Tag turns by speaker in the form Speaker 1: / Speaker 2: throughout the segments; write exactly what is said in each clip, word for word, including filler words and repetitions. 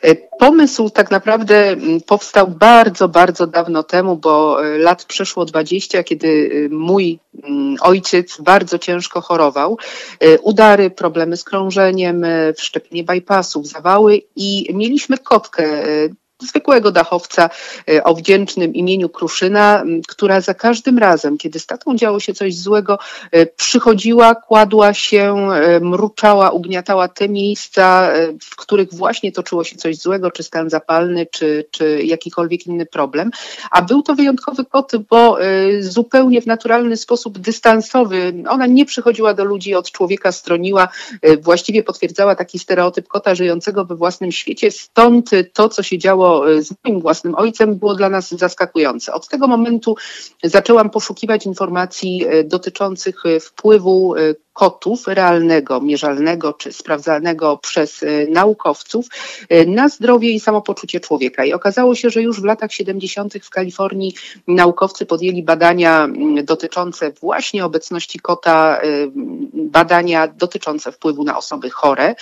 Speaker 1: Pomysł tak naprawdę powstał bardzo, bardzo dawno temu, bo lat przeszło dwadzieścia, kiedy mój ojciec bardzo ciężko chorował. Udary, problemy z krążeniem, wszczepienie bypassów, zawały i mieliśmy kotkę, zwykłego dachowca o wdzięcznym imieniu Kruszyna, która za każdym razem, kiedy z tatą działo się coś złego, przychodziła, kładła się, mruczała, ugniatała te miejsca, w których właśnie toczyło się coś złego, czy stan zapalny, czy, czy jakikolwiek inny problem. A był to wyjątkowy kot, bo zupełnie w naturalny sposób dystansowy. Ona nie przychodziła do ludzi, od człowieka stroniła, właściwie potwierdzała taki stereotyp kota żyjącego we własnym świecie. Stąd to, co się działo z moim własnym ojcem, było dla nas zaskakujące. Od tego momentu zaczęłam poszukiwać informacji dotyczących wpływu kotów realnego, mierzalnego czy sprawdzalnego przez naukowców na zdrowie i samopoczucie człowieka. I okazało się, że już w latach siedemdziesiątych w Kalifornii naukowcy podjęli badania dotyczące właśnie obecności kota, badania dotyczące wpływu na osoby chore.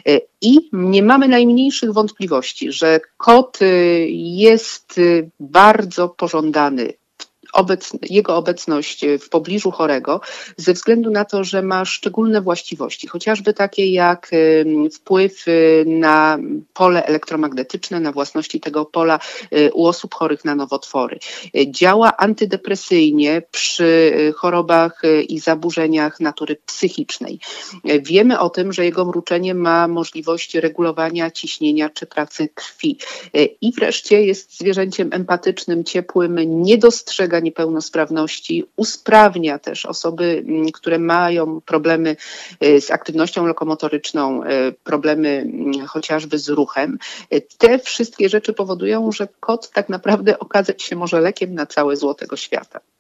Speaker 1: I nie mamy najmniejszych wątpliwości, że kot jest bardzo pożądany. Obecny, jego obecność w pobliżu chorego ze względu na to, że ma szczególne właściwości, chociażby takie jak wpływ na pole elektromagnetyczne, na własności tego pola u osób chorych na nowotwory. Działa antydepresyjnie przy chorobach i zaburzeniach natury psychicznej. Wiemy o tym, że jego mruczenie ma możliwość regulowania ciśnienia czy pracy krwi. I wreszcie jest zwierzęciem empatycznym, ciepłym, nie dostrzega niepełnosprawności, usprawnia też osoby, które mają problemy z aktywnością lokomotoryczną, problemy chociażby z ruchem. Te wszystkie rzeczy powodują, że kot tak naprawdę okazać się może lekiem na całe zło tego świata.